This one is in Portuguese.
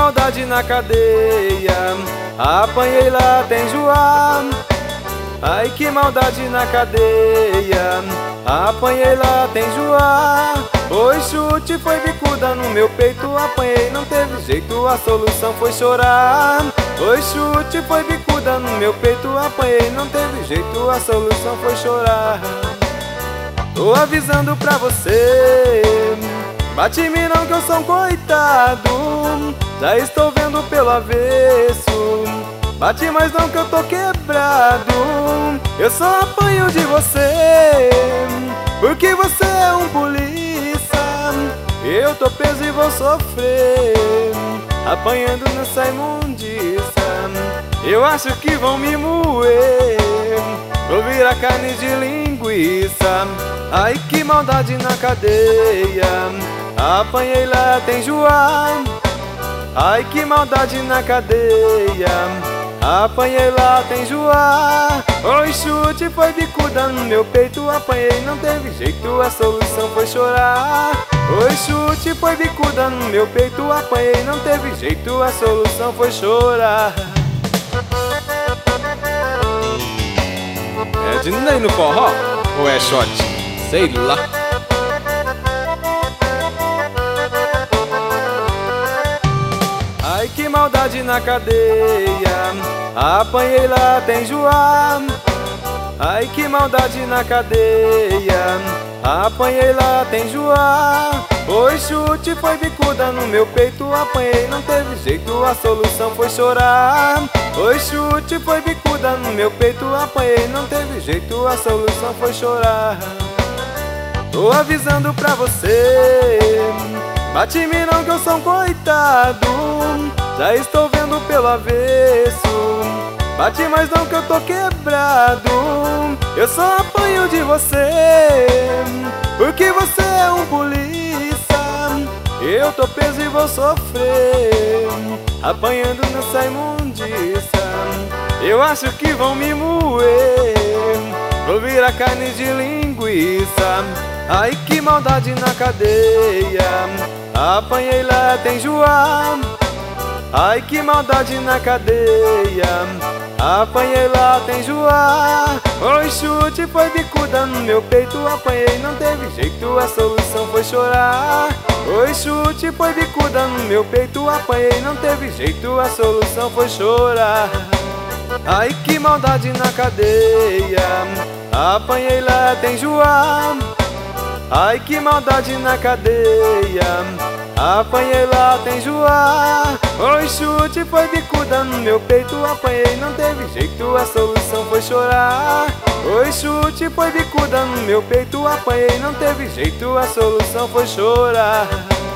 maldade na cadeia, apanhei lá até enjoar. Ai, que maldade na cadeia, apanhei lá até enjoar. Foi chute, foi bicuda no meu peito, apanhei, não teve jeito, a solução foi chorar. Foi chute, foi bicuda no meu peito, apanhei, não teve jeito, a solução foi chorar. Tô avisando pra você, bate-me não que eu sou um coitado, já estou vendo pelo avesso. Bate mais não que eu tô quebrado, eu só apanho de você, porque você é um polícia. Eu tô preso e vou sofrer, apanhando nessa imundiça. Eu acho que vão me moer, vou virar carne de linguiça. Ai, que maldade na cadeia, apanhei lá até enjoar. Ai, que maldade na cadeia, apanhei lá até enjoar. Foi chute, foi bicuda no meu peito, apanhei, não teve jeito, a solução foi chorar. Foi chute, foi bicuda no meu peito, apanhei, não teve jeito, a solução foi chorar. É de Ney no forró ou é shot? Sei lá. Ai, que maldade na cadeia, apanhei lá até enjoar. Ai, que maldade na cadeia, apanhei lá até enjoar. Foi chute, foi bicuda no meu peito, apanhei, não teve jeito, a solução foi chorar. Foi chute, foi bicuda no meu peito, apanhei, não teve jeito, a solução foi chorar. Tô avisando pra você, bate-me não que eu sou um coitado, já estou vendo pelo avesso. Bate mais não que eu tô quebrado, eu só apanho de você, porque você é um polícia. Eu tô preso e vou sofrer, apanhando nessa imundiça. Eu acho que vão me moer, vou virar carne de linguiça. Ai, que maldade na cadeia, apanhei lá até enjoar. Ai, que maldade na cadeia, apanhei lá até enjoar. Foi chute, foi bicuda no meu peito, apanhei, não teve jeito, a solução foi chorar. Foi chute, foi bicuda no meu peito, apanhei, não teve jeito, a solução foi chorar. Ai, que maldade na cadeia, apanhei lá até enjoar. Ai, que maldade na cadeia, apanhei lá até enjoar. Foi chute, foi bicuda no meu peito, apanhei, não teve jeito, a solução foi chorar. Foi chute, foi bicuda no meu peito, apanhei, não teve jeito, a solução foi chorar.